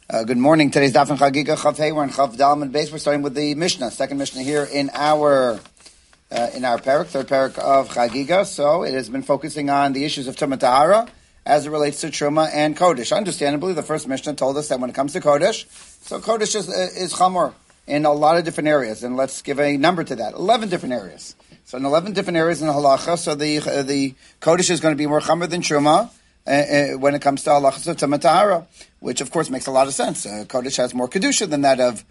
Good morning. Today's Daf and Chagiga Chav Hey. We're in Chav Dalman base. We're starting with the Mishnah, second Mishnah here in our parak, third parak of Chagiga. So it has been focusing on the issues of Tumah Tahara as it relates to Truma and Kodesh. Understandably, the first Mishnah told us that when it comes to Kodesh, so Kodesh is Chamor in a lot of different areas, and let's give a number to that: 11 different areas. So in 11 different areas in the Halacha, so the Kodesh is going to be more Chamor than Truma. When it comes to halachas of Tumah Tahara, which of course makes a lot of sense. Kodesh has more kedusha than that of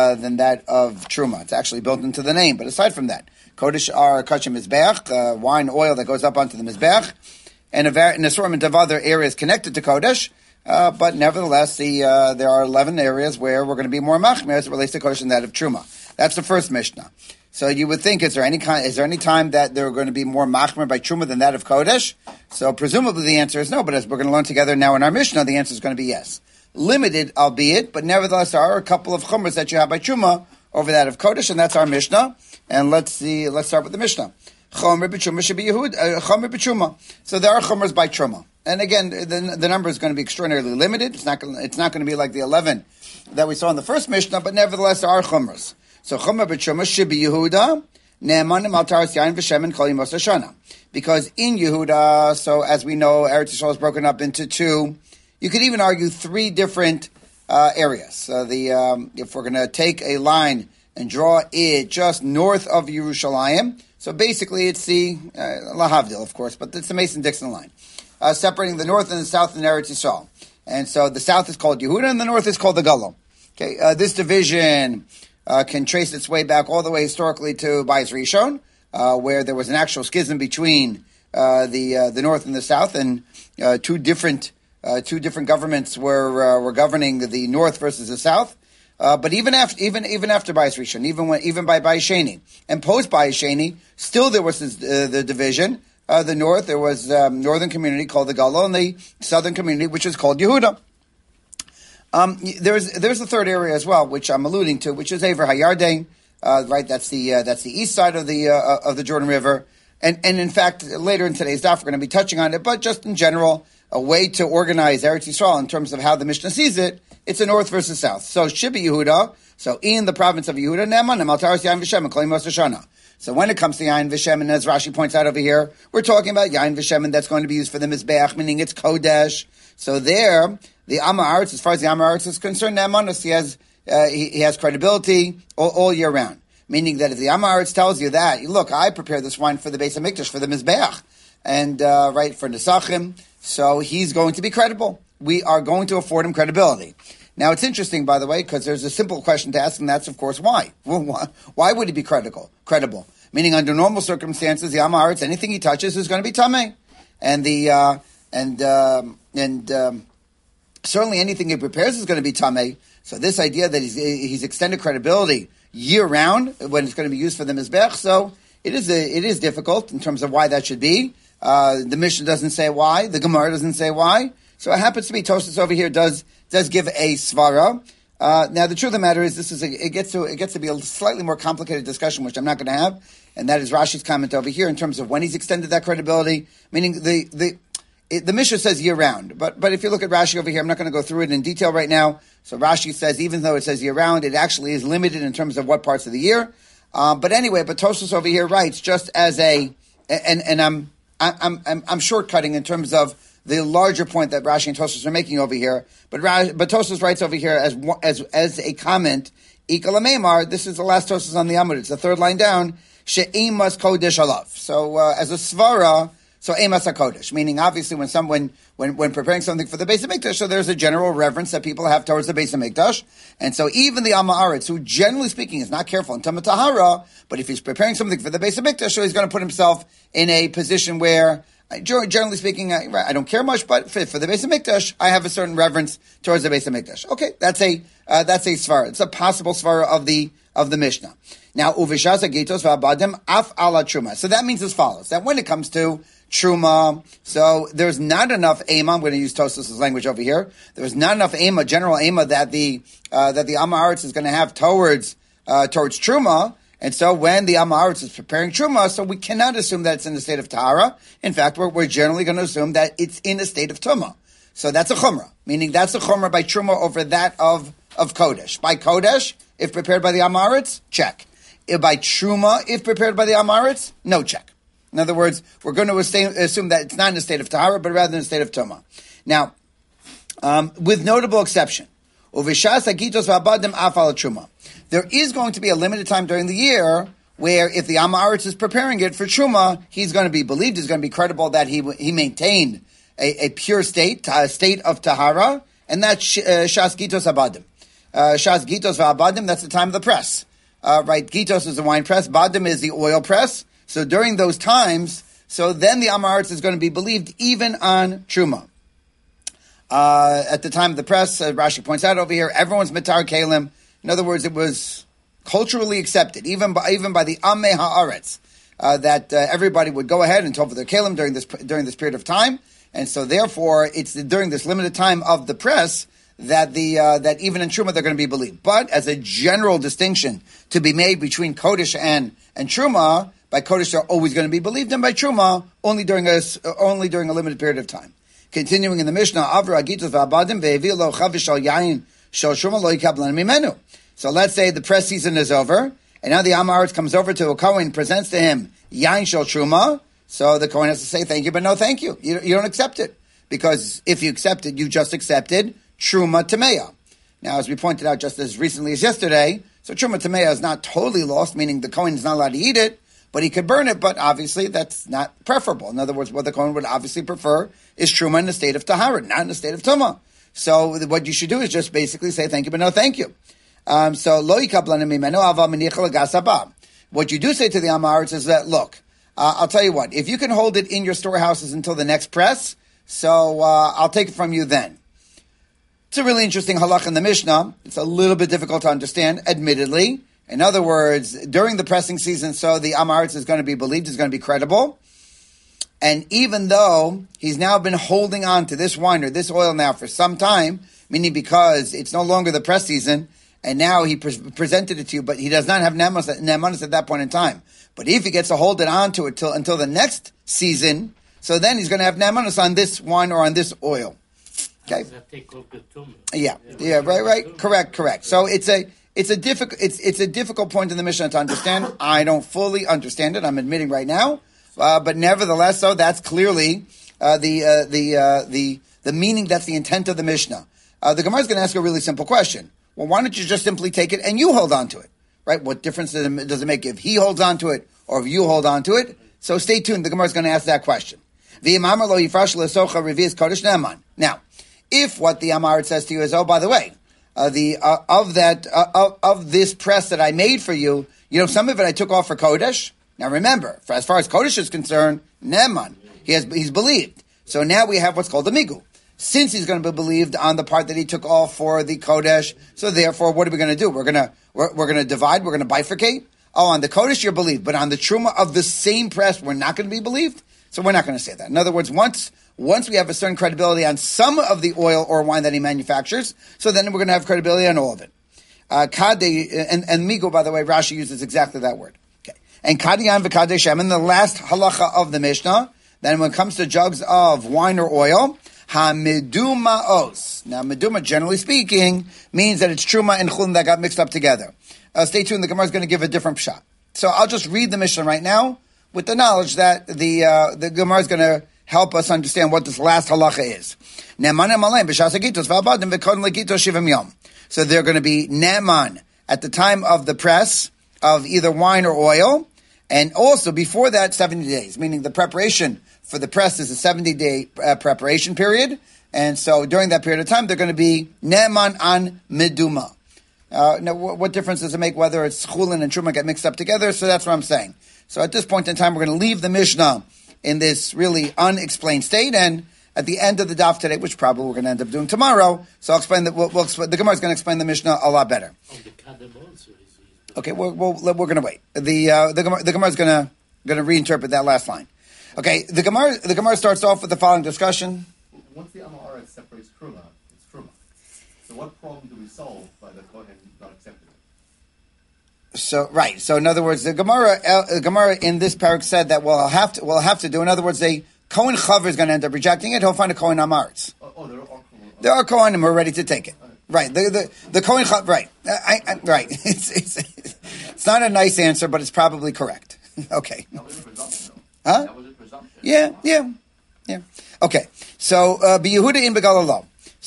Truma. It's actually built into the name. But aside from that, Kodesh are kachim mizbeach, wine oil that goes up onto the mizbeach, and an assortment of other areas connected to Kodesh. But nevertheless, there are 11 areas where we're going to be more machmir as it relates to Kodesh than that of Truma. That's the first Mishnah. So you would think, is there any time that they're going to be more machmir by Truma than that of Kodesh? So presumably the answer is no, but as we're going to learn together now in our Mishnah, the answer is going to be yes. Limited, albeit, but nevertheless there are a couple of chumras that you have by Truma over that of Kodesh, and that's our Mishnah. And let's start with the Mishnah. Chomer b'Truma should be Yehud, chomer b'Truma. So there are chumras by Truma. And again, the number is going to be extraordinarily limited. It's not going to be like the 11 that we saw in the first Mishnah, but nevertheless there are chumras. So Chomer b'Truma should be Yehuda, Ne'emanim al Taras Yain v'Shemen Kol Yemos Hashanah. Because in Yehuda, so as we know, Eretz Yisrael is broken up into two. You could even argue three different areas. So if we're going to take a line and draw it just north of Yerushalayim, so basically it's the Lahavdil, of course, but it's the Mason-Dixon line, separating the north and the south in Eretz Yisrael. And so the south is called Yehuda and the north is called the Galo. Okay, this division can trace its way back all the way historically to Bayis Rishon, where there was an actual schism between the north and the south, and two different governments were governing the north versus the south. But even after Bayis Rishon, even by Bayis Sheni and post Bayis Sheni, still there was the division. The north, there was northern community called the Galo, and the southern community, which is called Yehuda. There's a third area as well, which I'm alluding to, which is Aver Hayarden, right? That's the east side of the Jordan River, and in fact later in today's daf we're going to be touching on it. But just in general, a way to organize Eretz Yisrael in terms of how the Mishnah sees it, it's a north versus south. So Shibi Yehuda, so in the province of Yehuda, Ne'eman Al Taras Yain v'Shemen Kol Yemos Hashanah. So when it comes to Yain v'Shemen, as Rashi points out over here, we're talking about Yain v'Shemen that's going to be used for the Mizbeach, meaning it's Kodesh. So there, the Am Haaretz, as far as the Am Haaretz is concerned, Ne'emanos, he has credibility all year round. Meaning that if the Am Haaretz tells you that, look, I prepared this wine for the Beis HaMikdash, for the Mizbeach, and right, for Nesachim, so he's going to be credible. We are going to afford him credibility. Now, it's interesting, by the way, because there's a simple question to ask, and that's, of course, why? Well, why would he be credible? Meaning, under normal circumstances, the Am Haaretz, anything he touches is going to be tameh, and certainly anything he prepares is going to be tameh. So this idea that he's extended credibility year round when it's going to be used for the Mizbech, so it is difficult in terms of why that should be. The Mishnah doesn't say why. The Gemara doesn't say why. So it happens to be Tosfos over here does give a svara. Now the truth of the matter is it gets to be a slightly more complicated discussion, which I'm not going to have, and that is Rashi's comment over here in terms of when he's extended that credibility, meaning the Mishnah says year round, but if you look at Rashi over here, I'm not going to go through it in detail right now. So Rashi says even though it says year round, it actually is limited in terms of what parts of the year. But anyway, Tosfos over here writes just as and I'm shortcutting in terms of the larger point that Rashi and Tosfos are making over here. But Tosfos writes over here as a comment, Ikal Meimar, this is the last Tosfos on the Amud, it's the third line down, She'emas Kodesh Alav. So as a svara, so Emas HaKodesh, meaning obviously when preparing something for the Beis HaMikdash, so there's a general reverence that people have towards the Beis HaMikdash. And so even the Am Haaretz, who generally speaking is not careful in Tumah Tahara, but if he's preparing something for the Beis HaMikdash, so he's going to put himself in a position where, generally speaking, I don't care much, but for the Beis HaMikdash, I have a certain reverence towards the Beis HaMikdash. Okay, that's a svara. It's a possible svara of the Mishnah. Now, uvishas hagitos v'abadim af ala truma. So that means as follows: that when it comes to truma, so there's not enough ema. I'm going to use Tosfos' language over here. There's not enough ema, general ema that the Am Haaretz is going to have towards truma. And so when the Am Haaretz is preparing truma, so we cannot assume that it's in a state of tahara. In fact, we're generally going to assume that it's in a state of tumah. So that's a chumrah, meaning that's a chumrah by truma over that of kodesh. By kodesh, if prepared by the Amaretz, check. If by truma, if prepared by the Amaretz, no check. In other words, we're going to assume that it's not in a state of tahara, but rather in a state of tuma. Now, with notable exception, there is going to be a limited time during the year where if the Amaretz is preparing it for truma, he's going to be believed, he's going to be credible that he maintained a pure state, a state of tahara, and that's shas gitos abadim. Shas gitos v'abadim, that's the time of the press. Right, gitos is the wine press, badim is the oil press. So during those times, so then the Amaretz is going to be believed even on truma. At the time of the press, Rashi points out over here, everyone's mitar kalim. In other words, it was culturally accepted, even by the Amei Haaretz, that everybody would go ahead and tell for their kalim during this period of time. And so, therefore, it's during this limited time of the press that that even in Truma they're going to be believed. But as a general distinction to be made between Kodesh and Truma, by Kodesh they're always going to be believed, and by Truma only during a limited period of time. Continuing in the Mishnah, Avra Agitos v'Abadim ve'evil lo chavish al yain shel Truma lo yikablan mimenu. So let's say the press season is over, and now the Amaretz comes over to a Kohen, presents to him yain shel Truma. So the Kohen has to say thank you, but no thank you. You don't accept it. Because if you accept it, you just accepted Truma Tameya. Now, as we pointed out just as recently as yesterday, so Truma Tameya is not totally lost, meaning the Kohen is not allowed to eat it, but he could burn it, but obviously that's not preferable. In other words, what the Kohen would obviously prefer is Truma in the state of Tahara, not in the state of Tumah. So what you should do is just basically say thank you, but no thank you. So Lo yikablan mimenu ava menicha l'gas haba. What you do say to the Amaretz is that, look, I'll tell you what, if you can hold it in your storehouses until the next press, so I'll take it from you then. It's a really interesting halach in the Mishnah. It's a little bit difficult to understand, admittedly. In other words, during the pressing season, so the Amaretz is going to be believed, is going to be credible. And even though he's now been holding on to this wine or this oil now for some time, meaning because it's no longer the press season, and now he presented it to you, but he does not have nemanis at that point in time. But if he gets to hold it on to it until the next season, so then he's going to have nemanis on this wine or on this oil. Okay. Yeah, right. Correct. So it's a difficult point in the Mishnah to understand. I don't fully understand it. I'm admitting right now, but nevertheless, so that's clearly the meaning. That's the intent of the Mishnah. The Gemara is going to ask a really simple question. Well, why don't you just simply take it and you hold on to it? Right? What difference does it make if he holds on to it or if you hold on to it? So stay tuned. The Gemara is going to ask that question. Now, if what the Amaretz says to you is, oh, by the way, of this press that I made for you, some of it I took off for Kodesh. Now remember, as far as Kodesh is concerned, Neman, he's believed. So now we have what's called the Migu. Since he's going to be believed on the part that he took off for the Kodesh, so therefore, what are we going to do? We're going to divide, we're going to bifurcate. Oh, on the Kodesh you're believed, but on the Truma of the same press, we're not going to be believed. So we're not going to say that. In other words, once we have a certain credibility on some of the oil or wine that he manufactures, so then we're going to have credibility on all of it. Kadeh, and Migo, by the way, Rashi uses exactly that word. Okay. And Kadiyan v'Kadeh Shemen, the last halacha of the Mishnah, then when it comes to jugs of wine or oil, ha-medumaos. Now, meduma, generally speaking, means that it's truma and chulin that got mixed up together. Stay tuned, the Gemara is going to give a different shot. So I'll just read the Mishnah right now, with the knowledge that the Gemara is going to help us understand what this last halacha is. So they're going to be ne'man at the time of the press of either wine or oil, and also before that 70 days, meaning the preparation for the press is a 70-day preparation period, and so during that period of time they're going to be ne'man on meduma. Now, what difference does it make whether it's chulin and truma get mixed up together? So that's what I'm saying. So at this point in time, we're going to leave the Mishnah in this really unexplained state, and at the end of the daf today, which probably we're going to end up doing tomorrow, so I'll explain that. The Gemara is going to explain the Mishnah a lot better. Okay, we're going to wait. The Gemara is going to reinterpret that last line. Okay, the Gemara starts off with the following discussion. Once the Amaretz separates Truma, it's Truma. So what problem do we solve by the Kohen not accepting it? So right. So in other words, the Gemara in this parak said that we'll have to do. In other words, the Kohen Chaver is going to end up rejecting it. He'll find a Kohen Amaretz. Oh, there are Kohanim. There are Kohanim who are ready to take it. Right. The Kohen Chav, right. Right. It's not a nice answer, but it's probably correct. Okay. That was a presumption, though. Huh? That was a presumption. Yeah. Okay. So, Yehuda in Begalalom.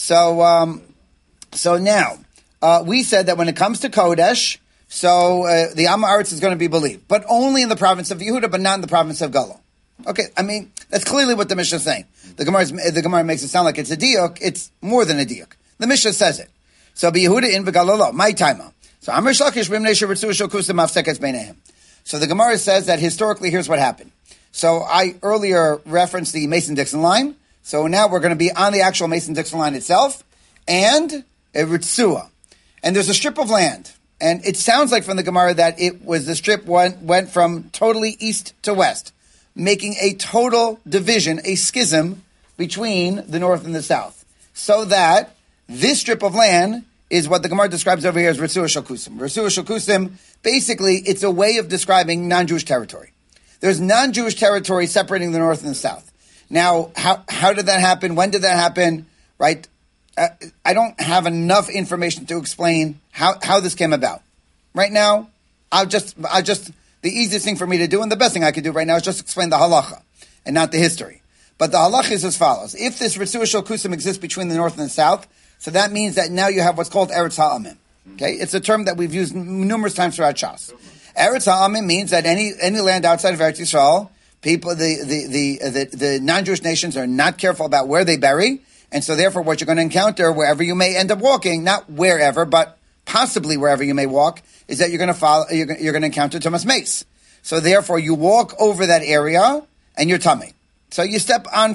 So now, we said that when it comes to Kodesh, the Am Haaretz is going to be believed, but only in the province of Yehuda, but not in the province of Gala. Okay, I mean, that's clearly what the Mishnah is saying. The Gemara makes it sound like it's a diuk. It's more than a diuk. The Mishnah says it. So, Yehuda in Begalalom, my timer. So, Amr Shlakish b'mnei sheritzu shokusim mafsekes beinehem. So the Gemara says that historically, here's what happened. So I earlier referenced the Mason-Dixon line. So now we're going to be on the actual Mason-Dixon line itself and a Ritzua. And there's a strip of land. And it sounds like from the Gemara that the strip went from totally east to west, making a total division, a schism between the north and the south. So that this strip of land is what the Gemara describes over here as Ritzua Shakusim. Ritzua Shakusim, basically, it's a way of describing non-Jewish territory. There's non-Jewish territory separating the north and the south. Now, how did that happen? When did that happen? Right? I don't have enough information to explain how this came about. Right now, the easiest thing for me to do, and the best thing I could do right now is just explain the halacha and not the history. But the halacha is as follows. If this Ritzua Shakusim exists between the north and the south, so that means that now you have what's called Eretz Ha'amim. Okay, it's a term that we've used numerous times throughout Shas. Eretz Ha'amim means that any land outside of Eretz Yisrael, people, the non-Jewish nations are not careful about where they bury, and so therefore what you're going to encounter wherever you may end up walking, not wherever, but possibly wherever you may walk, is that you're going to encounter Tumas Mace. So therefore you walk over that area and you're tummy. So you step on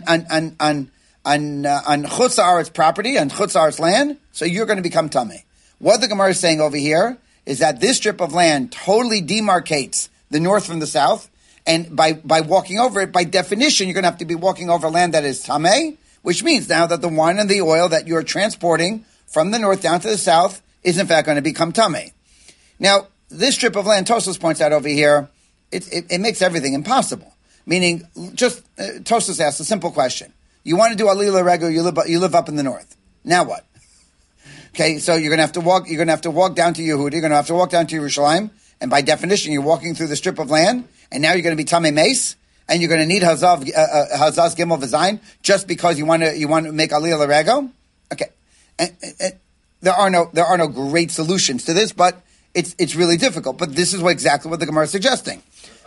Chutz Haaretz property, on Chutz Haaretz land, so you're going to become tummy. What the Gemara is saying over here is that this strip of land totally demarcates the north from the south, and by walking over it, by definition, you're going to have to be walking over land that is tameh, which means now that the wine and the oil that you're transporting from the north down to the south is in fact going to become tameh. Now, this strip of land, Tosfos points out over here, it makes everything impossible. Meaning, just Tosfos asks a simple question. You want to do Alila Rego, you live up in the north. Now what? Okay, so you're going to have to walk down to Yehuda, you're going to have to walk down to Yerushalayim, and by definition, you're walking through the strip of land, and now you're going to be Tamei Mace, and you're going to need Hazaz Gimel V'Zayin, just because you want to make Alila Rego? Okay. And there are no great solutions to this, but it's really difficult. But this is exactly what the Gemara is suggesting.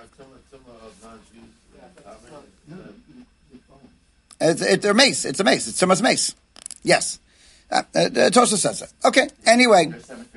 They're mace. It's a mace. It's Tumas Mace. Yes. Tosha says it. Okay. Anyway.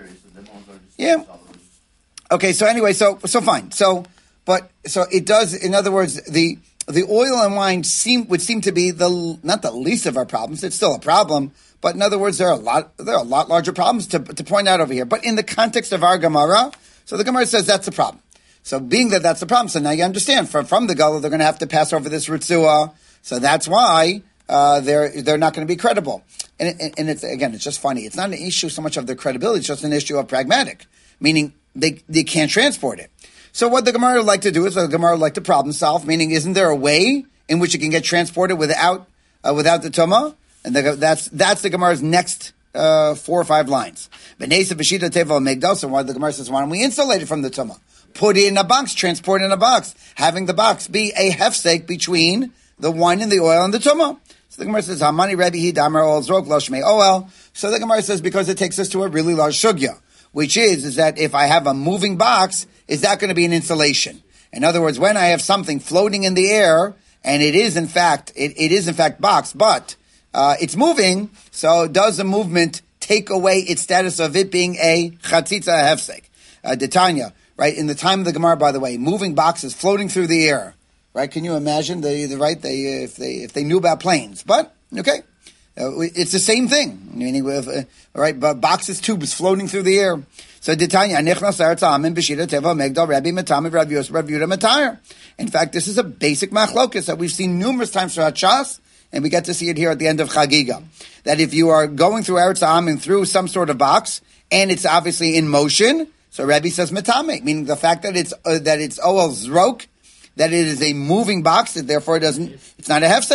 Yeah. Okay. So anyway. So fine. So it does. In other words, the oil and wine would seem to be not the least of our problems. It's still a problem, but in other words, there are a lot larger problems to point out over here. But in the context of our Gemara, so the Gemara says that's the problem. So being that that's the problem, so now you understand from the Gala they're going to have to pass over this Ritzua. So that's why they're not going to be credible. And it's just funny. It's not an issue so much of their credibility; it's just an issue of pragmatic, meaning they can't transport it. So what the Gemara would like to do is the Gemara would like to problem solve, meaning isn't there a way in which it can get transported without the Tumah? And that's the Gemara's next 4 or 5 lines. So why the Gemara says, why don't we insulate it from the Tumah? Put it in a box, transport it in a box, having the box be a hefsek between the wine and the oil and the tumah. So the Gemara says, Hamani Rebbe Hi Damar Ol Zrok Lo Shmei Oel. So the Gemara says, because it takes us to a really large sugya, which is that if I have a moving box, is that going to be an insulation? In other words, when I have something floating in the air, and it is in fact box, but it's moving, so does the movement take away its status of it being a chatzitza hefsek? Detanya, right? In the time of the Gemara, by the way, moving boxes floating through the air. Right? Can you imagine if they knew about planes? But okay, it's the same thing. Meaning, right? But boxes, tubes floating through the air. So Ditanya Nichnas Eretz Ha'amim B'Shita Teva Megdal Rabbi Matami Rav Yosef Rav Yehuda Matayr. In fact, this is a basic machlokas that we've seen numerous times throughout Shas, and we get to see it here at the end of Chagiga. That if you are going through Eretz Ha'amim through some sort of box and it's obviously in motion, so Rabbi says Matami, meaning the fact that it's Oel Zrok, that it is a moving box, that therefore it's not a hefsek.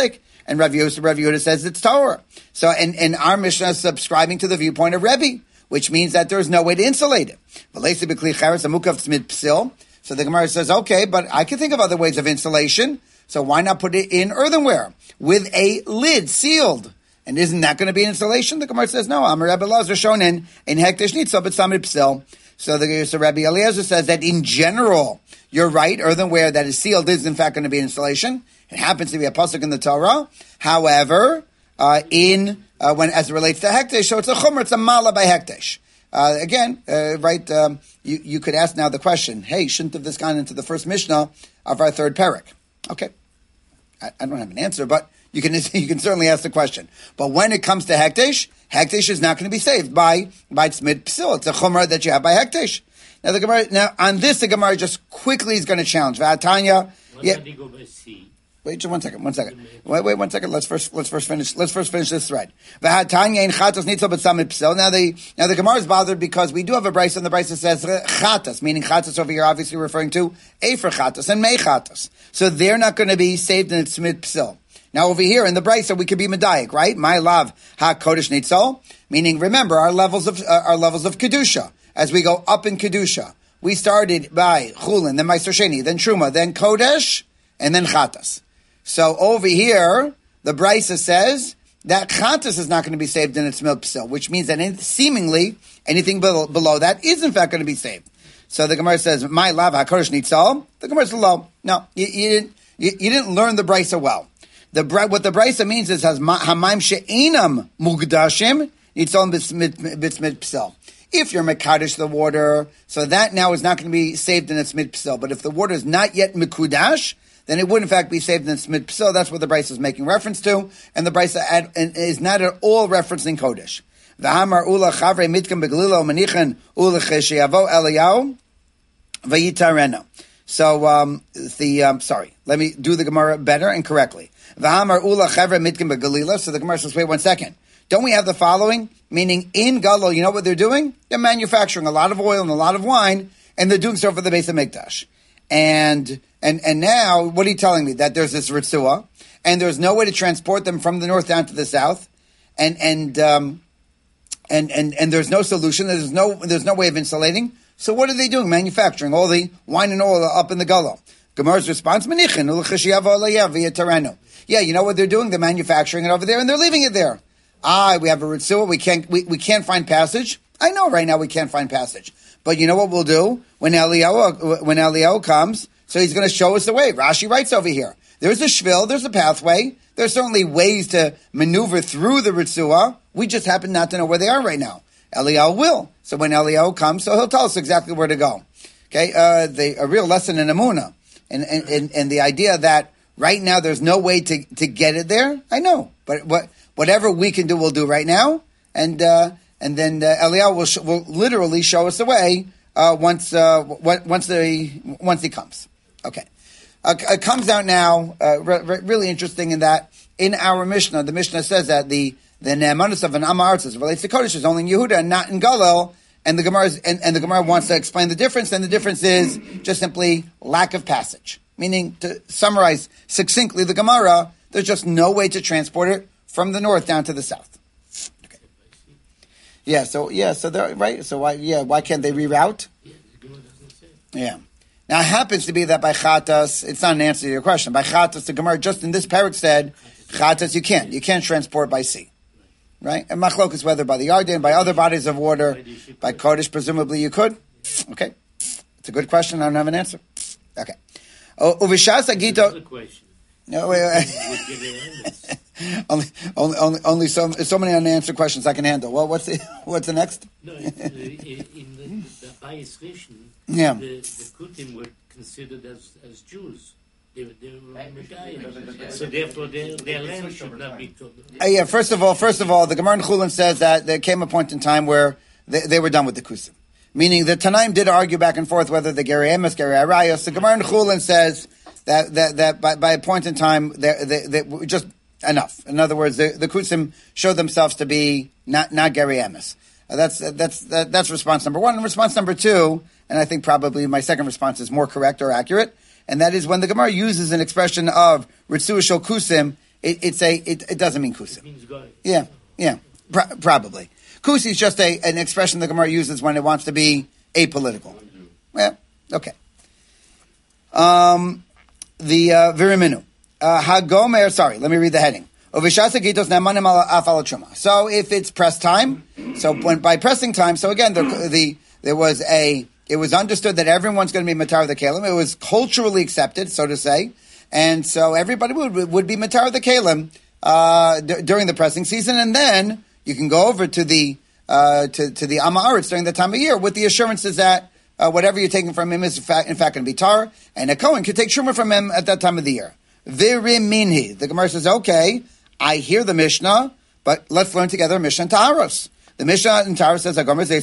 And Rav Yehuda says it's Torah. So, and our Mishnah is subscribing to the viewpoint of Rebbe, which means that there's no way to insulate it. So the Gemara says, okay, but I can think of other ways of insulation, so why not put it in earthenware with a lid sealed? And isn't that going to be insulation? The Gemara says, no. Amar Rebbe Elazar shown in hektish nitzah but samid psil. So Rabbi Eliezer says that in general, you're right, earthenware that is sealed is in fact going to be insulation. It happens to be a pasuk in the Torah. However, when as it relates to hektish, so it's a chumr, it's a mala by hektish. You could ask now the question, hey, shouldn't have this gone into the first Mishnah of our third parak? Okay. I don't have an answer, but you can certainly ask the question. But when it comes to hektish is not going to be saved by tzmid psil. It's a chumrah that you have by hektish. Now on this, the Gemara just quickly is going to challenge. V'atanya. Wait, just one second. Wait 1 second. Let's first finish this thread. Now the Gemara is bothered because we do have a brayso, and the brayso says chatas, meaning chatas over here, obviously referring to efer chatas and mei chatas. So they're not going to be saved in tzmid psil. Now over here in the brayso, we could be medayik, right? My lav ha kodesh nitzol, meaning remember our levels of kedusha as we go up in kedusha. We started by chulin, then meiser sheni, then truma, then kodesh, and then chatas. So over here, the brayso says that chatas is not going to be saved in its milk psil, which means that seemingly anything below that is in fact going to be saved. So the Gemara says, "My lav hakodesh nitzal." The Gemara says, "Low." No, you didn't learn the brayso well. What the brayso means is has hamaim she'enam mugdashim nitzal b'tzmid psil. If you're mekadosh the water, so that now is not going to be saved in its mid psil. But if the water is not yet mekudash, then it would in fact be saved in its mid psil. That's what the brayso is making reference to, and the brayso is not at all referencing kodesh. V'hamar ula chavrei mitkan beglilo manichan ula cheshiyavo eliyahu v'yitarena. So sorry, let me do the Gemara better and correctly. V'hamar ula chavrei mitkan beglilo. So the Gemara says, wait 1 second. Don't we have the following? Meaning in Galil, you know what they're doing? They're manufacturing a lot of oil and a lot of wine, and they're doing so for the Beis HaMikdash. And now, what are you telling me? That there's this ritzua, and there's no way to transport them from the north down to the south, and there's no solution. There's no way of insulating. So what are they doing? Manufacturing all the wine and oil up in the Galil. Gemara's response: yeah, you know what they're doing? They're manufacturing it over there, and they're leaving it there. We have a ritzua. We can't find passage. I know right now we can't find passage. But you know what we'll do? When Eliyahu comes, so he's going to show us the way. Rashi writes over here. There's a shvil, there's a pathway. There's certainly ways to maneuver through the ritzua. We just happen not to know where they are right now. Eliyahu will. So when Eliyahu comes, so he'll tell us exactly where to go. Okay, a real lesson in Amunah. And the idea that right now there's no way to get it there, I know. But whatever we can do, we'll do right now. And then Eliyahu will literally show us the way once he comes. Okay, it comes out now. Really interesting in that in our Mishnah, the Mishnah says that the ne'emanus of an Am Ha'aretz relates to Kodesh is only in Yehuda and not in Galil. And the Gemara wants to explain the difference. And the difference is just simply lack of passage. Meaning, to summarize succinctly, the Gemara, there's just no way to transport it from the north down to the south. So they're right. So why can't they reroute? Yeah. Now it happens to be that by chatas, it's not an answer to your question. By chatas, the Gemara just in this parak said chatas you can't transport by sea, right? And machlok is whether by the Yarden, by other bodies of water, by Kodesh presumably you could. Okay, it's a good question. I don't have an answer. Okay. Uvishas agito. No, only so many unanswered questions I can handle. Well, what's the next? No, in the Bayis Rishon, yeah, the Kutim were considered as Jews. They were Megayim. So therefore, their land should not be told. Yeah. First of all, the Gemara in Chulin says that there came a point in time where they were done with the Kusim. Meaning the Tanaim did argue back and forth whether the Geri Emes, Geri Arayos. The Gemara in Chulin says that by a point in time they were just enough. In other words, the Kusim showed themselves to be not Geri Emes. That's response number one. And response number two, and I think probably my second response is more correct or accurate, and that is when the Gemara uses an expression of Ritzua Shel Kusim, it doesn't mean kusa. It means guy. Yeah, probably. Kusi is just an expression the Gemara uses when it wants to be apolitical. Yeah, okay. The Viriminu. Hagomer, sorry, let me read the heading. So if it's press time, by pressing time, so again, it was understood that everyone's going to be matar of the kalim. It was culturally accepted, so to say, and so everybody would be matar of the kalim during the pressing season, and then you can go over to the Amaretz during the time of year with the assurances that whatever you're taking from him is in fact going to be tar, and a Kohen could take Truma from him at that time of the year. Viriminhi. The Gemara says, okay, I hear the Mishnah, but let's learn together Mishnah and Taharos. The Mishnah in Taharos says,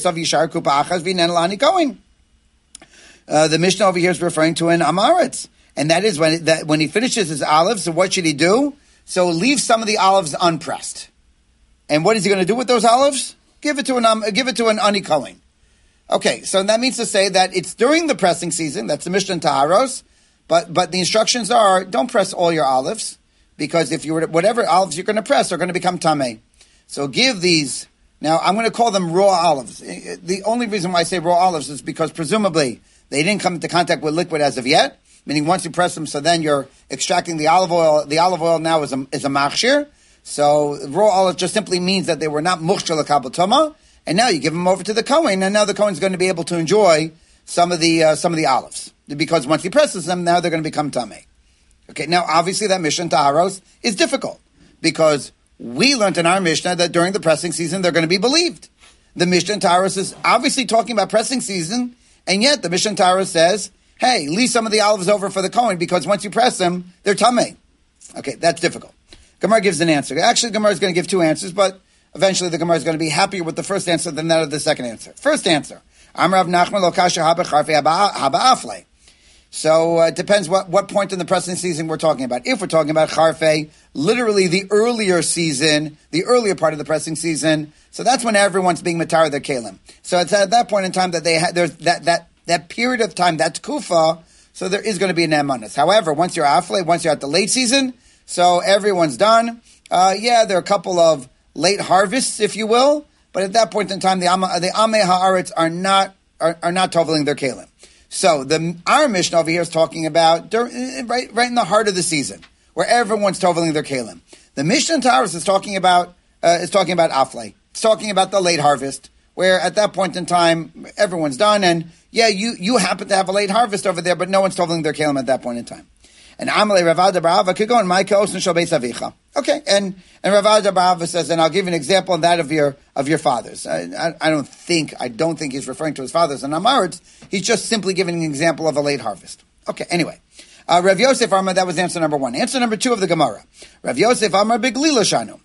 the Mishnah over here is referring to an Amaretz, and that is when he finishes his olives, so what should he do? So leave some of the olives unpressed. And what is he going to do with those olives? Give it to an Ani Kohen. Okay, so that means to say that it's during the pressing season, that's the Mishnah and Taharos, but the instructions are, don't press all your olives, because if you were whatever olives you're going to press are going to become tameh. So give these, now I'm going to call them raw olives. The only reason why I say raw olives is because presumably they didn't come into contact with liquid as of yet, meaning once you press them, so then you're extracting the olive oil. The olive oil now is a machshir. So raw olives just simply means that they were not mukhshel l'kabel tuma, and now you give them over to the Kohen, and now the Kohen is going to be able to enjoy some of the olives, because once he presses them, now they're going to become tameh. Okay, now obviously that Mishnah Taharos is difficult, because we learned in our Mishnah that during the pressing season they're going to be believed. The Mishnah Taharos is obviously talking about pressing season, and yet the Mishnah Taharos says, hey, leave some of the olives over for the Kohen, because once you press them, they're tameh. Okay, that's difficult. Gemara gives an answer. Actually, Gemara is going to give two answers, but eventually the Gemara is going to be happier with the first answer than that of the second answer. First answer. Amrav Nachman lo kasher haba charfe haba afle. So it depends what point in the pressing season we're talking about. If we're talking about charfe, literally the earlier season, the earlier part of the pressing season, so that's when everyone's being matar their kalim. So it's at that point in time that there's that period of time, that's kufa, so there is going to be an emanus. However, once you're afle, once you're at the late season, so everyone's done. There are a couple of late harvests, if you will, but at that point in time, the Amei Haaretz are not toveling their kalim. So our Mishnah over here is talking about right in the heart of the season, where everyone's toveling their kalim. The Mishnah in Taharos is talking about afle. It's talking about the late harvest, where at that point in time everyone's done, and you happen to have a late harvest over there, but no one's toveling their kalim at that point in time. And Amalei Ravada Barava could go in Maika Osin Shal Beis Avicha. Okay, and Ravada Barava says, and I'll give you an example of that of your fathers. I don't think he's referring to his fathers and Amaretz. He's just simply giving an example of a late harvest. Okay, anyway. Rav Yosef Amar, that was answer number one. Answer number two of the Gemara. Rav Yosef Amar Beglila Shanu.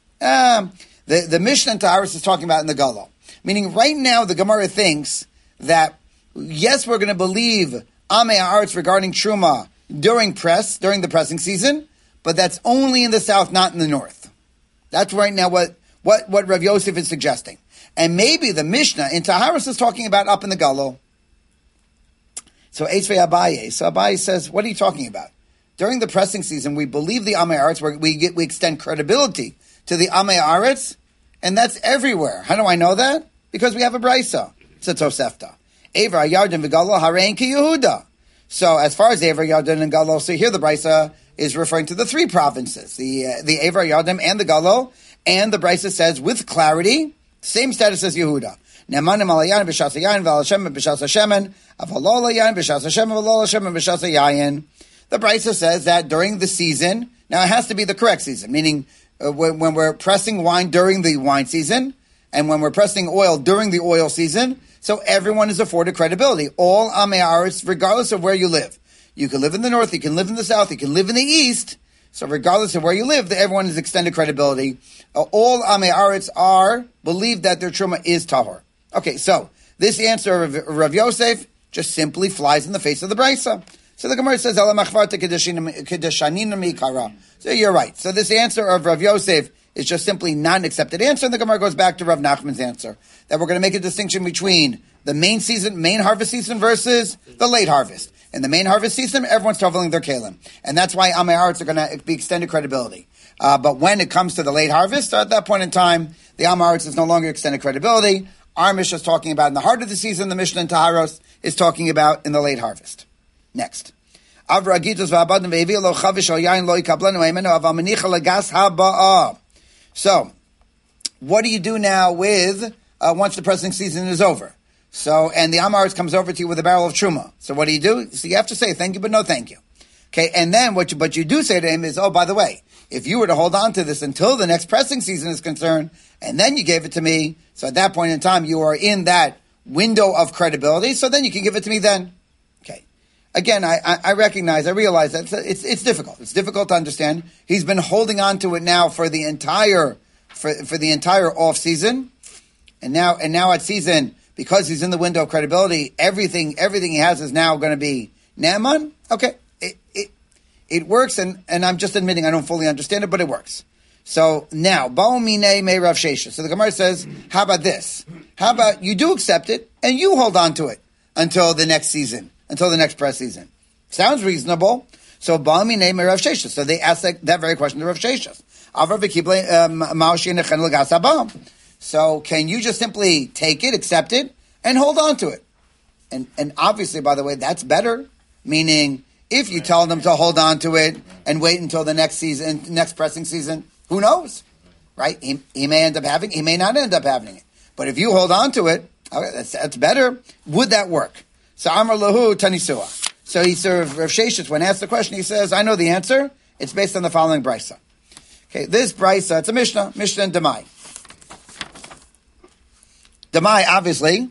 The Mishnah in Taharos is talking about in the Galo. Meaning right now the Gemara thinks that, yes, we're going to believe Amei Haaretz regarding Truma during the pressing season, but that's only in the south, not in the north. That's right now what Rav Yosef is suggesting. And maybe the Mishnah in Taharos is talking about up in the Galo. So Eitzvei Abaye. So Abaye says, what are you talking about? During the pressing season, we believe the Amei Haaretz, we extend credibility to the Amei Haaretz, and that's everywhere. How do I know that? Because we have a Brisa. It's a Tosefta. Ever Yarden v'Galo Harein ki Yehuda. So as far as Ever, Yarden, and Galo, so here the Brisa is referring to the three provinces, the Ever, Yarden, and the Galo, and the Brisa says with clarity, same status as Yehuda. Nemanim alayan b'shas hayayin v'al Hashem b'shas hashemen avalol hayayin b'shas Hashem avalol Hashem b'shas hayayin. The Brisa says that during the season, now it has to be the correct season, meaning when we're pressing wine during the wine season, and when we're pressing oil during the oil season, so everyone is afforded credibility. All Amei Haaretz, regardless of where you live. You can live in the north, you can live in the south, you can live in the east. So regardless of where you live, everyone is extended credibility. All Amei Haaretz believe that their truma is tahor. Okay, so this answer of Rav Yosef just simply flies in the face of the Brisa. So the Gemara says, so you're right. So this answer of Rav Yosef is just simply not an accepted answer, and the Gemara goes back to Rav Nachman's answer, that we're going to make a distinction between the main harvest season versus the late harvest. In the main harvest season, everyone's toveling their kalim, and that's why Amei Haaretz are going to be extended credibility. But when it comes to the late harvest, at that point in time, the Amaretz is no longer extended credibility. Our Mishnah is talking about in the heart of the season. The Mishnah in Taharos is talking about in the late harvest. Next. So, what do you do now with once the pressing season is over? So, and the Amaretz comes over to you with a barrel of truma. So what do? So you have to say thank you, but no thank you. Okay, and then but you do say to him is, oh, by the way, if you were to hold on to this until the next pressing season is concerned, and then you gave it to me, so at that point in time you are in that window of credibility, so then you can give it to me then. Okay. Again, I realize that it's difficult. It's difficult to understand. He's been holding on to it now for the entire off season, and now at season, because he's in the window of credibility, everything he has is now going to be Naaman. Okay. It works, and I'm just admitting I don't fully understand it, but it works. So now, Ba'omine me Rav Shesha. So the Gemara says, how about this? How about you do accept it, and you hold on to it until the next season, until the next press season? Sounds reasonable. So Ba'omine me Rav Shesha. So they asked that very question to Rav Shesha. So can you just simply take it, accept it, and hold on to it? And obviously, by the way, that's better, meaning if you tell them to hold on to it and wait until the next season, next pressing season, who knows, right? He may end up having, he may not end up having it. But if you hold on to it, okay, that's better. Would that work? So Amar Lahu Tanisua. So he served Rav Sheshet, when asked the question, he says, I know the answer. It's based on the following brisa. Okay, this brisa, it's a Mishnah and Demai. Demai, obviously,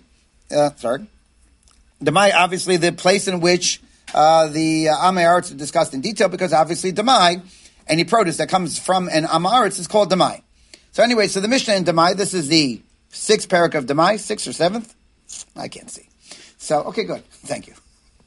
the place in which the Amaretz are discussed in detail, because obviously Demai, any produce that comes from an Amaretz is called Demai. So anyway, so the Mishnah in Demai, this is the 6th parak of Demai, 6th or 7th? I can't see. So, okay, good. Thank you.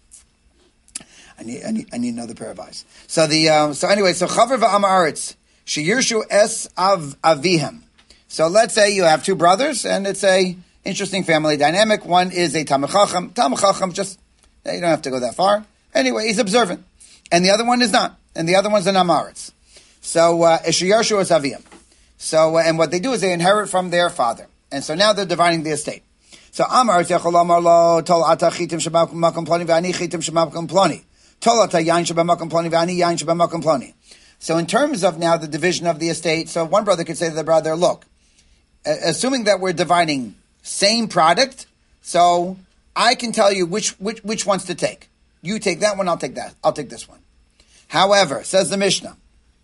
I need another pair of eyes. So anyway, so Chaver v'Amaretz, sheyirshu es avihem. So let's say you have two brothers, and it's a interesting family dynamic. One is a Talmid Chacham. Talmid Chacham, just, you don't have to go that far. Anyway, he's observant. And the other one is not. And the other one's an Amaretz. So, sheyirshu es avihim. So, and what they do is they inherit from their father. And so now they're dividing the estate. So, Amaretz yachol amar lo, tol ata chitim shebamakom ploni, v'ani chitim shebamakom ploni. Tol ata yain shebamakom ploni, v'ani yain shebamakom ploni. So in terms of now the division of the estate, so one brother could say to the brother, look, assuming that we're dividing same product, so I can tell you which ones to take. You take that one, I'll take that. I'll take this one. However, says the Mishnah,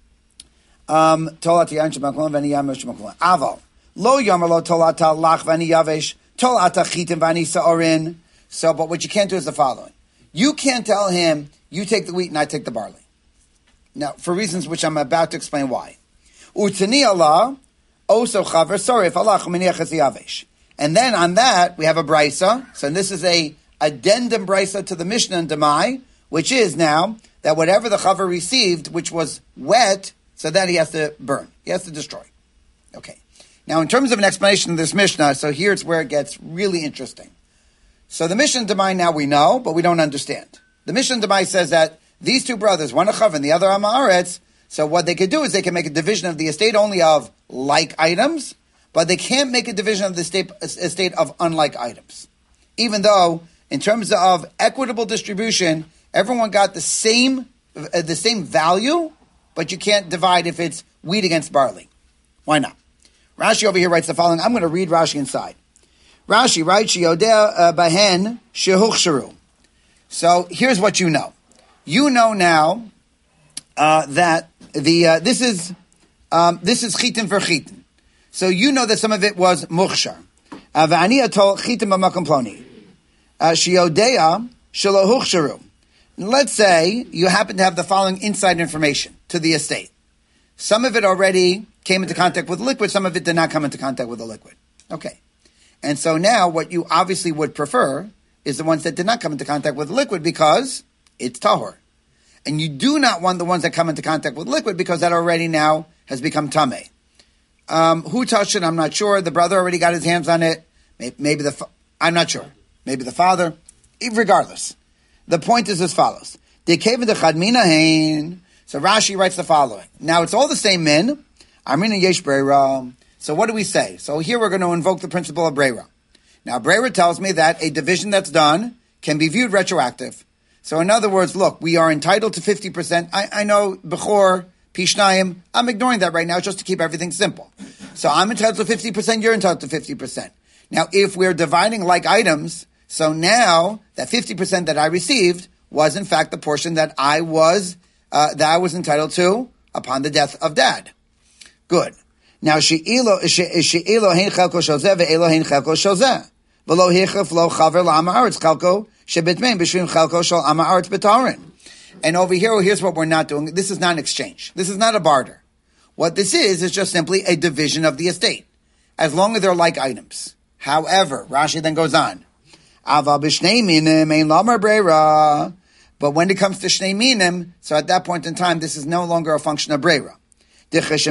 Aval, lo yomer lo tolata lach v'ani yavesh, tolata chitim v'ani sa'orin. So, but what you can't do is the following. You can't tell him, you take the wheat and I take the barley. Now, for reasons which I'm about to explain why. Utani Allah, oso chaver, sorry, if Allah chuminiach es yavesh. And then on that, we have a brisa. So this is a addendum brisa to the Mishnah and Demai, which is now that whatever the chaver received, which was wet, so that he has to burn. He has to destroy. Okay. Now, in terms of an explanation of this Mishnah, so here's where it gets really interesting. So the Mishnah and Demai now we know, but we don't understand. The Mishnah and Demai says that these two brothers, one a chaver and the other Amaretz, so what they could do is they can make a division of the estate only of like items, but they can't make a division of the estate of unlike items. Even though, in terms of equitable distribution, everyone got the same value, but you can't divide if it's wheat against barley. Why not? Rashi over here writes the following. I'm going to read Rashi inside. Rashi writes, Sheyodea bahen shehuchsharu. So here's what you know. You know now that this is chitin for chitin. So you know that some of it was muchshar. V'ani atol chitin b'makom ploni. Sheyodea shelo huchsharu. Let's say you happen to have the following inside information to the estate. Some of it already came into contact with liquid, some of it did not come into contact with the liquid. Okay. And so now what you obviously would prefer is the ones that did not come into contact with liquid because it's tahor. And you do not want the ones that come into contact with liquid because that already now has become tameh. Who touched it? I'm not sure. The brother already got his hands on it. Maybe I'm not sure. Maybe the father. Regardless. The point is as follows. So Rashi writes the following. Now it's all the same min. Amrina yesh breira. So what do we say? So here we're going to invoke the principle of breira. Now breira tells me that a division that's done can be viewed retroactive. So in other words, look, we are entitled to 50%. I know Bechor, Pishnayim, I'm ignoring that right now just to keep everything simple. So I'm entitled to 50%, you're entitled to 50%. Now if we're dividing like items, so now that 50% that I received was in fact the portion that I was entitled to upon the death of Dad. Good. Now she'ilo hein chelko shozeh ve'elo hein chelko shozeh v'lo hichaf lo chaver la'am ha'aretz chelko shebitmein b'shvim chelko shel am ha'aretz b'tarin. And over here, here's what we're not doing. This is not an exchange. This is not a barter. What this is just simply a division of the estate, as long as they're like items. However, Rashi then goes on. Aval b'shnei minim ein lamar breira. But when it comes to shnei minim, so at that point in time, this is no longer a function of breira. Because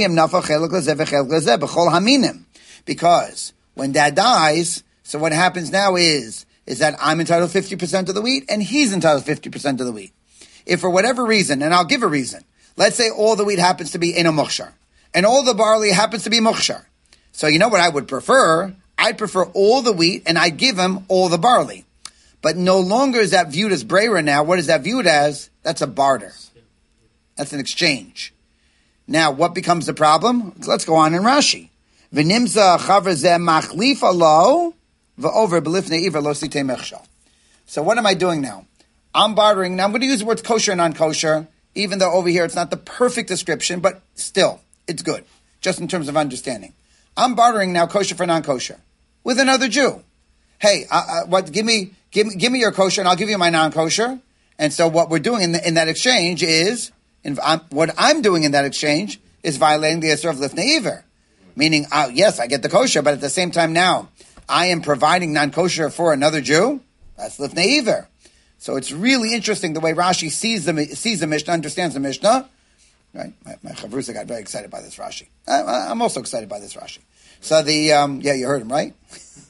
when Dad dies, so what happens now is that I'm entitled to 50% of the wheat and he's entitled to 50% of the wheat. If for whatever reason, and I'll give a reason, let's say all the wheat happens to be Eino Muchshar and all the barley happens to be Muchshar. So you know what I would prefer? I'd prefer all the wheat and I'd give him all the barley. But no longer is that viewed as breira now. What is that viewed as? That's a barter. That's an exchange. Now, what becomes the problem? Let's go on in Rashi. V'nimza chaver zeh machlifa lo v'over b'lifnei iver lo sitei mechshal. So what am I doing now? I'm bartering. Now I'm going to use the words kosher and non-kosher, even though over here it's not the perfect description, but still, it's good, just in terms of understanding. I'm bartering now kosher for non-kosher with another Jew. Hey, give me your kosher and I'll give you my non-kosher. And so what we're doing in that exchange is, what I'm doing in that exchange is violating the Isser of Lifnei Iver. Meaning, yes, I get the kosher, but at the same time now, I am providing non-kosher for another Jew. That's Lifnei Iver. So it's really interesting the way Rashi sees the Mishnah, understands the Mishnah. Right? My chavrusa got very excited by this Rashi. I'm also excited by this Rashi. So you heard him, right?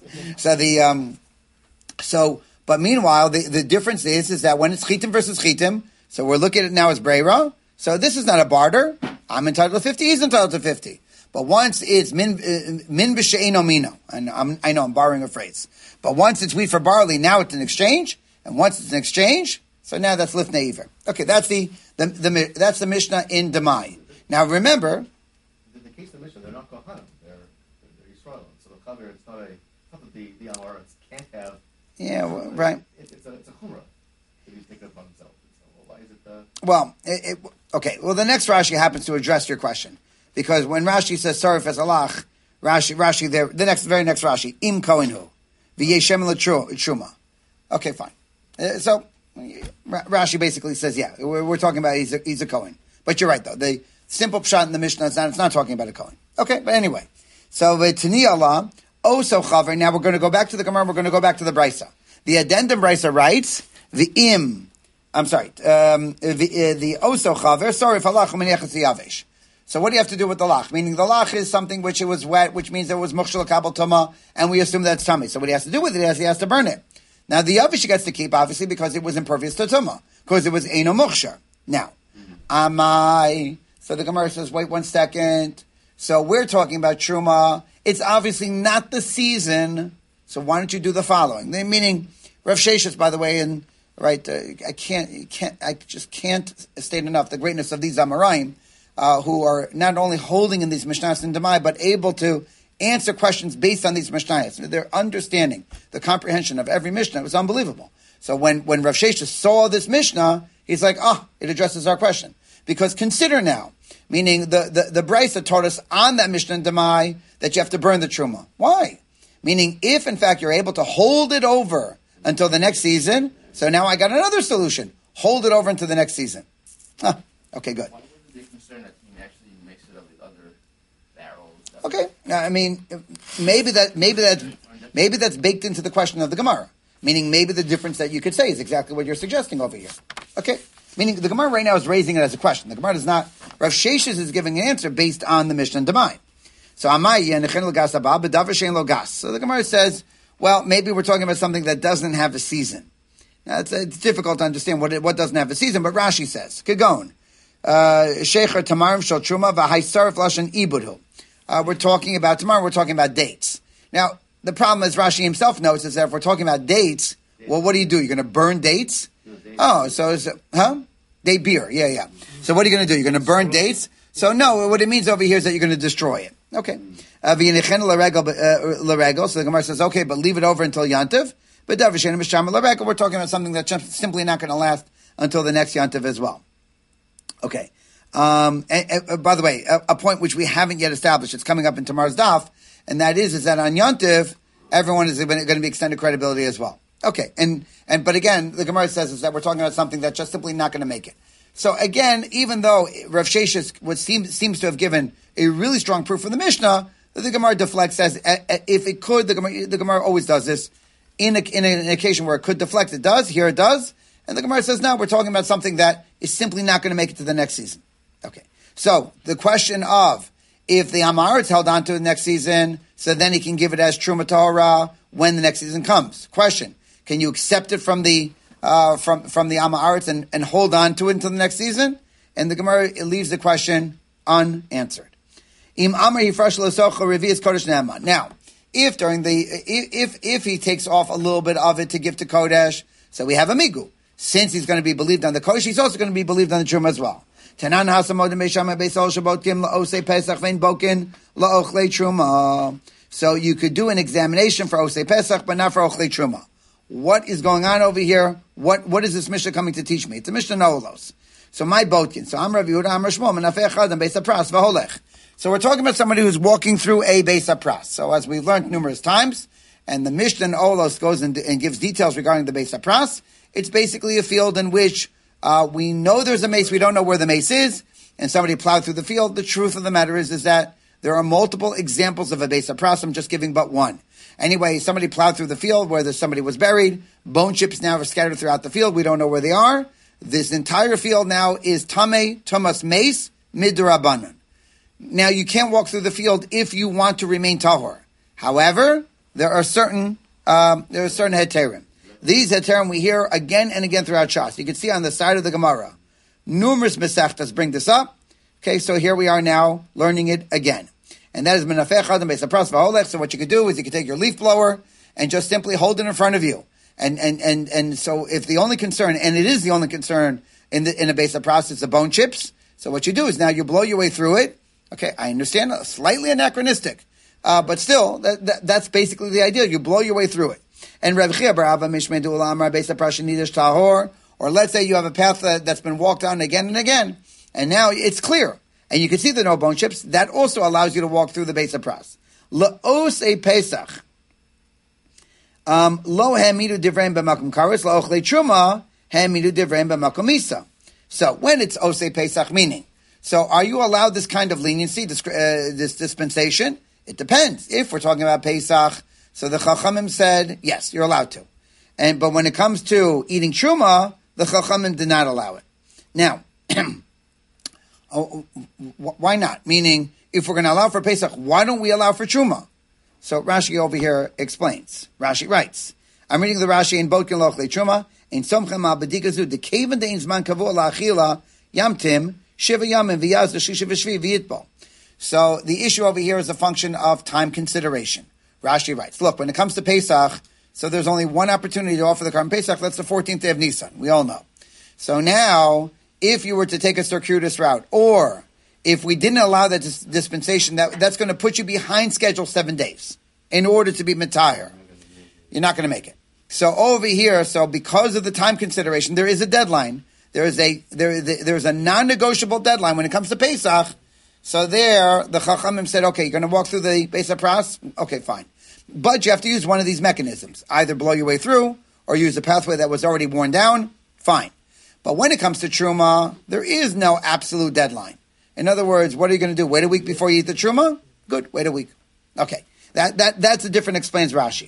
But meanwhile, the difference is that when it's chitim versus chitim, so we're looking at it now as breira. So this is not a barter. I'm entitled to 50, he's entitled to 50. But once it's min b'she'eno mino, and I know I'm borrowing a phrase. But once it's wheat for barley, now it's an exchange. And once it's an exchange, so now that's lifnei iver. Okay, that's the Mishnah in Demai. Now remember, in the case of Mishnah, they're not kohanim, they're Yisrael. So the chaver, it's not that the Amaretz can't have. Yeah, well, right. It's a chumrah that he's taken upon himself. So why is it? Well, okay. Well, the next Rashi happens to address your question because when Rashi says sorry for Zalach, Rashi there, very next Rashi, im kohenhu v'yeshem l'truma. Okay, fine. So Rashi basically says, yeah, we're talking about he's a Kohen. But you're right, though. The simple pshat in the Mishnah, it's not talking about a Kohen. Okay, but anyway. So, Tani Allah, also chaver. Now we're going to go back to the Gemara, we're going to go back to the Brisa. The addendum Brisa writes, the also chaver, sorry, falach u'meniachas yavesh. So what do you have to do with the lach? Meaning the lach is something which it was wet, which means there was mukshal kabel tuma, and we assume that's tummy. So what he has to do with it is he has to burn it. Now, the Yavish gets to keep, obviously, because it was impervious to Tumah, because it was Eino Muchshar. Now, Amai, so the Gemara says, wait 1 second. So we're talking about Truma. It's obviously not the season, so why don't you do the following? Meaning, Rav Sheshes, by the way, and right, I just can't state enough the greatness of these Amoraim, who are not only holding in these Mishnahs and Demai, but able to answer questions based on these Mishnayos. Their understanding, the comprehension of every Mishnah was unbelievable. So when Rav Sheshes saw this Mishnah, he's like, it addresses our question. Because consider now, meaning the Brisa taught us on that Mishnah in Demai that you have to burn the Truma. Why? Meaning if in fact you're able to hold it over until the next season, so now I got another solution. Hold it over until the next season. Okay, good. Why would they concern that you actually mix it up with other barrels? Okay, I mean, maybe that's baked into the question of the Gemara. Meaning, maybe the difference that you could say is exactly what you're suggesting over here. Okay, meaning the Gemara right now is raising it as a question. The Gemara does not. Rav Sheshes is giving an answer based on the Mishnah and Demai. So So the Gemara says, well, maybe we're talking about something that doesn't have a season. Now it's difficult to understand what doesn't have a season, but Rashi says, Kagon. Shecher Tamarim Shal Truma V'Haisarif Lashon Ibudhu. We're talking about dates. Now, the problem, as Rashi himself notes, is that if we're talking about dates, well, what do? You're going to burn dates? Date beer. Yeah. So what are you going to do? You're going to burn dates? So no, what it means over here is that you're going to destroy it. Okay. So the Gemara says, okay, but leave it over until Yantiv. But we're talking about something that's simply not going to last until the next Yantiv as well. Okay. And by the way, a point which we haven't yet established, it's coming up in tomorrow's daf, and that is that on Yantiv, everyone is going to be extended credibility as well. Okay. But again, the Gemara says is that we're talking about something that's just simply not going to make it. So again, even though Rav Sheshes seems to have given a really strong proof from the Mishnah, the Gemara deflects, says if it could, the Gemara always does this in an occasion where it could deflect. It does. Here it does. And the Gemara says, no, we're talking about something that is simply not going to make it to the next season. Okay. So the question of if the Amaretz held on to the next season, so then he can give it as Truma Torah when the next season comes. Question: can you accept it from the Amaretz and hold on to it until the next season? And the Gemara leaves the question unanswered. Now, if during if he takes off a little bit of it to give to Kodesh, so we have a migu. Since he's going to be believed on the Kodesh, he's also going to be believed on the Truma as well. So you could do an examination for Osei Pesach, but not for Ochlei Truma. What is going on over here? What is this Mishnah coming to teach me? It's a Mishnah Nolos. So my Botkin. So I'm Rav Yehuda, I'm Rashmol, Menafeh Echad, and Beis HaPras, V'holech. So we're talking about somebody who's walking through a Beis HaPras. So as we've learned numerous times, and the Mishnah Nolos goes and gives details regarding the Beis HaPras, it's basically a field in which we know there's a mace, we don't know where the mace is, and somebody plowed through the field. The truth of the matter is that there are multiple examples of a Beis HaPras. I'm just giving but one. Anyway, somebody plowed through the field where somebody was buried. Bone chips now are scattered throughout the field. We don't know where they are. This entire field now is Tameh, Tumas Mace, Midrabanan. Now, you can't walk through the field if you want to remain Tahor. However, there are certain heterim. These heterim we hear again and again throughout Shas. You can see on the side of the Gemara. Numerous Mesechtas bring this up. Okay, so here we are now learning it again. And that is Menafeh Echad and Beis HaPras V'holech. So what you could do is you could take your leaf blower and just simply hold it in front of you. And so if the only concern, and it is the only concern in a Beis HaPras, is the bone chips. So what you do is now you blow your way through it. Okay, I understand, slightly anachronistic. But still, that's basically the idea. You blow your way through it. And Reb Chia bar Abba Mishmei Du'al Amar Beis HaPras Shenidish Tahor. Or let's say you have a path that's been walked on again and again. And now it's clear. And you can see the no bone chips. That also allows you to walk through the Beis HaPras. La'osei Pesach. Lo hamidu divreim b'makom kares, lo ochlei truma, hamidu divreim b'makom misa. So when it's Osei Pesach, meaning, so are you allowed this kind of leniency, this dispensation? It depends. If we're talking about Pesach, so the Chachamim said, yes, you're allowed to. But when it comes to eating truma, the Chachamim did not allow it. Now, why not? Meaning, if we're going to allow for Pesach, why don't we allow for truma? So Rashi over here explains. Rashi writes, I'm reading the Rashi in Botkin Lochle Truma, in Somchem al Bedikazu, the Kavan Dein Zman Kavur La'achila, Yamtim, Shiva Yamim, V'yaz, L'shisha V'shvi, V'yitbo. So the issue over here is a function of time consideration. Rashi writes, look, when it comes to Pesach, so there's only one opportunity to offer the Karban Pesach, that's the 14th day of Nisan. We all know. So now, if you were to take a circuitous route, or if we didn't allow that dispensation, that's going to put you behind schedule 7 days in order to be mitayr. You're not going to make it. So over here, so because of the time consideration, there is a deadline. There is a non-negotiable deadline when it comes to Pesach. So there, the Chachamim said, okay, you're going to walk through the Beis HaPras? Okay, fine. But you have to use one of these mechanisms. Either blow your way through, or use a pathway that was already worn down. Fine. But when it comes to Truma, there is no absolute deadline. In other words, what are you going to do? Wait a week before you eat the Truma? Good, wait a week. Okay. That's a different, explains Rashi.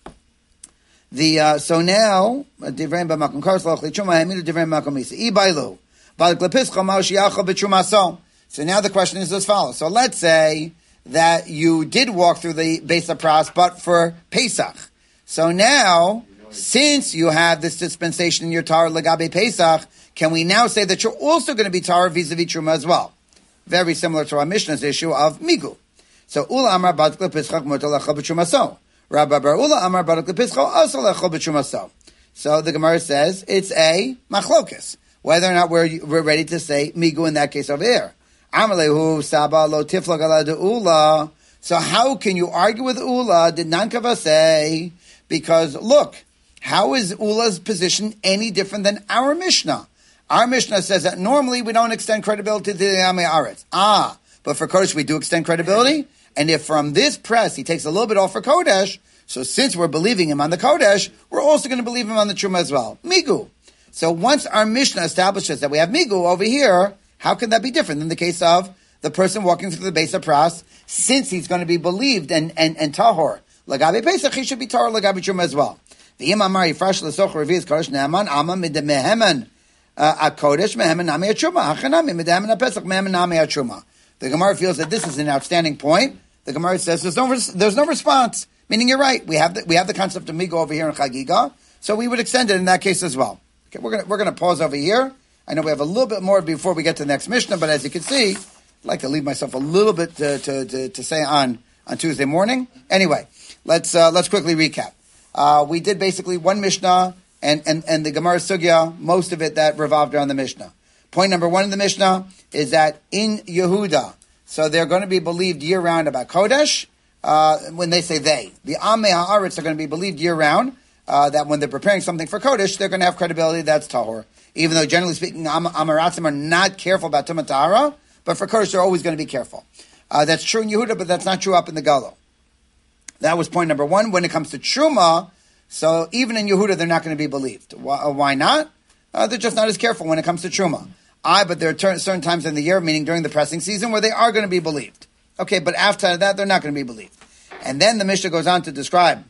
So now, Divrei b'makom kares lo'ochlei truma hamidu divrei b'makom misa. Ibailu. B'al klepischa ma'u shi'acha b'trumaso. So now the question is as follows. So let's say that you did walk through the Beis HaPras, but for Pesach. So now, Since you have this dispensation in your Tahar Lagabe Pesach, can we now say that you're also going to be Tahar vis-a-vis Truma as well? Very similar to our Mishnah's issue of Migu. So, Ula Amar Badak Lepischach Mutar Lechol B'Trumaso. Rabba Bar Ula Amar Badak Lepischach also Lechol B'Trumaso. So the Gemara says it's a machlokes, whether or not we're ready to say Migu in that case over here. Amalehu Saba Lo Tiflag Ala De Ula. So how can you argue with Ula? Did Nankava say? Because look, how is Ula's position any different than our Mishnah? Our Mishnah says that normally we don't extend credibility to the Yamei Aretz. But for Kodesh we do extend credibility. And if from this press he takes a little bit off for Kodesh, so since we're believing him on the Kodesh, we're also going to believe him on the Truma as well. Migu. So once our Mishnah establishes that we have Migu over here, how can that be different than the case of the person walking through the base of Pras, since he's going to be believed and Tahor? Lagabe Pesach, he should be Tahor Lagabe Truma as well. The Imam Yifrash L'soch Reviz Kodesh Ne'aman Ama Midemehemen HaKodesh Mehemen Nami HaTruma Hachanami Midehemen HaPesach Mehemen Nami HaTruma. The Gemara feels that this is an outstanding point. The Gemara says there's no response. Meaning you're right. We have the concept of Migu over here in Chagiga, so we would extend it in that case as well. Okay, we're gonna pause over here. I know we have a little bit more before we get to the next Mishnah, but as you can see, I'd like to leave myself a little bit to say on Tuesday morning. Anyway, let's quickly recap. We did basically one Mishnah and the Gemara Sugya, most of it that revolved around the Mishnah. Point number one in the Mishnah is that in Yehuda, so they're going to be believed year round about Kodesh. When they say they, the Amei Haaretz are going to be believed year round, that when they're preparing something for Kodesh, they're going to have credibility, that's Tahor. Even though generally speaking, Amaratzim are not careful about Tumah Tahara, but for Kodesh they're always going to be careful. That's true in Yehuda, but that's not true up in the Galo. That was point number one. When it comes to Truma, so even in Yehuda they're not going to be believed. Why not? They're just not as careful when it comes to Truma. But there are certain times in the year, meaning during the pressing season, where they are going to be believed. Okay, but after that, they're not going to be believed. And then the Mishnah goes on to describe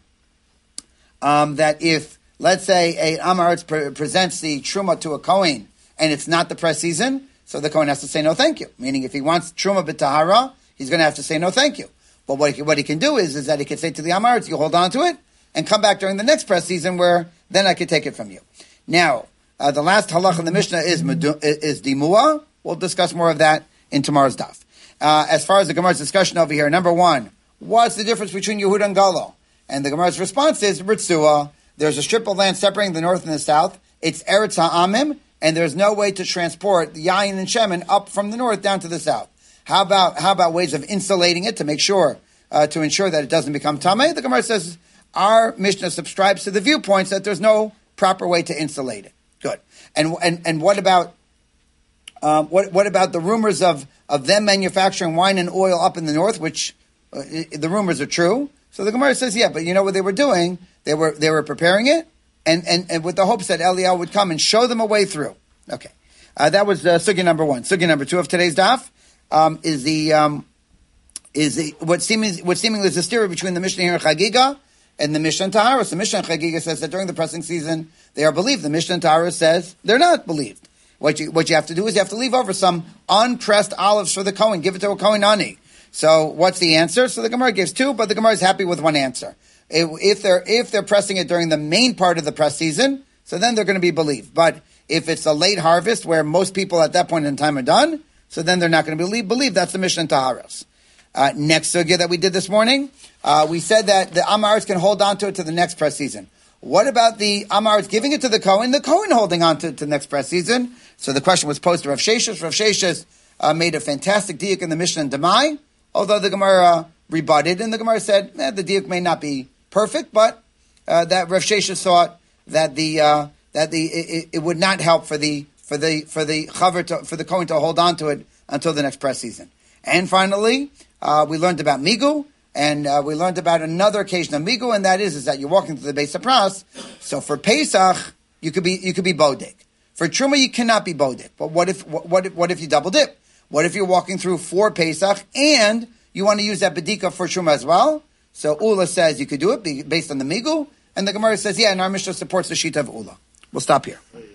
that if, let's say, a Amaretz presents the Truma to a Kohen, and it's not the press season, so the Kohen has to say no thank you. Meaning if he wants Truma b'Tahara, he's going to have to say no thank you. But what he can do is that he can say to the Amaretz, you hold on to it, and come back during the next press season where then I could take it from you. Now, the last halach in the Mishnah is Dimua. We'll discuss more of that in tomorrow's daf. As far as the Gemara's discussion over here, number one, what's the difference between Yehuda and Galo? And the Gemara's response is Ritzua. There's a strip of land separating the north and the south. It's Eretz Ha'amim, and there's no way to transport the Yayin and Shemen up from the north down to the south. How about ways of insulating it to make sure to ensure that it doesn't become Tameh? The Gemara says our Mishnah subscribes to the viewpoints that there's no proper way to insulate it. Good. And what about what about the rumors of them manufacturing wine and oil up in the north, which the rumors are true? So the Gemara says, yeah, but you know what they were doing? They were preparing it, and with the hopes that Eliyahu would come and show them a way through. Okay, that was sugya number one. Sugya number two of today's daf is what seemingly is a steer between the Mishnah here in Chagiga and the Mishnah in Taharos. The Mishnah in Chagiga says that during the pressing season they are believed. The Mishnah in Taharos says they're not believed. What you have to do is you have to leave over some unpressed olives for the Kohen. Give it to a Kohen ani. So what's the answer? So the Gemara gives two, but the Gemara is happy with one answer. If they're pressing it during the main part of the press season, so then they're going to be believed. But if it's a late harvest where most people at that point in time are done, so then they're not going to be believed. That's the Mishnah in Taharos. Next sugya that we did this morning, we said that the Amaretz can hold on to it to the next press season. What about the Amaretz giving it to the Kohen holding on to the next press season? So the question was posed to Rav Sheshes. Rav Sheshes made a fantastic diuk in the Mishnah in Demai, although the Gemara rebutted, and the Gemara said the diuk may not be perfect, but that Rav Sheshes thought that it would not help for the chaver for the Kohen to hold on to it until the next press season. And finally, we learned about Migu, and we learned about another occasion of Migu, and that is that you're walking through the base of Pras. So for Pesach, you could be bodek. For Truma, you cannot be bodek. But what if you double dip? What if you're walking through for Pesach and you want to use that bedika for Truma as well? So Ula says you could do it based on the Migu, and the Gemara says, yeah, and our Mishnah supports the Shita of Ula. We'll stop here.